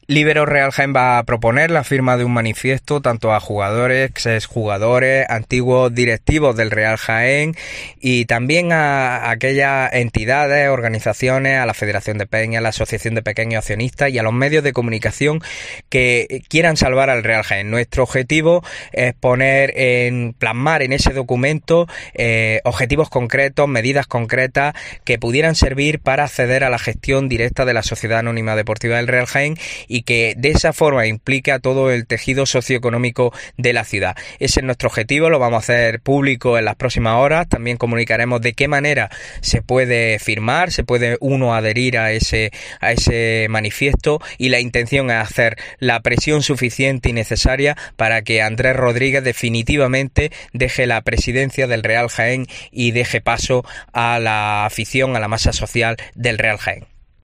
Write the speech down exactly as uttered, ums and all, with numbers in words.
Líbero Real Jaén va a proponer la firma de un manifiesto tanto a jugadores, exjugadores, antiguos directivos del Real Jaén y también a aquellas entidades, organizaciones, a la Federación de Peñas, a la Asociación de Pequeños Accionistas y a los medios de comunicación que quieran salvar al Real Jaén. Nuestro objetivo es poner en, plasmar en ese documento eh, objetivos concretos, medidas concretas que pudieran servir para acceder a la gestión directa de la Sociedad Anónima Deportiva del Real Jaén y que de esa forma implique a todo el tejido socioeconómico de la ciudad. Ese es nuestro objetivo, lo vamos a hacer público en las próximas horas. También comunicaremos de qué manera se puede firmar, se puede uno adherir a ese, a ese manifiesto, y la intención es hacer la presión suficiente y necesaria para que Andrés Rodríguez definitivamente deje la presidencia del Real Jaén y deje paso a la afición, a la masa social del Real Jaén.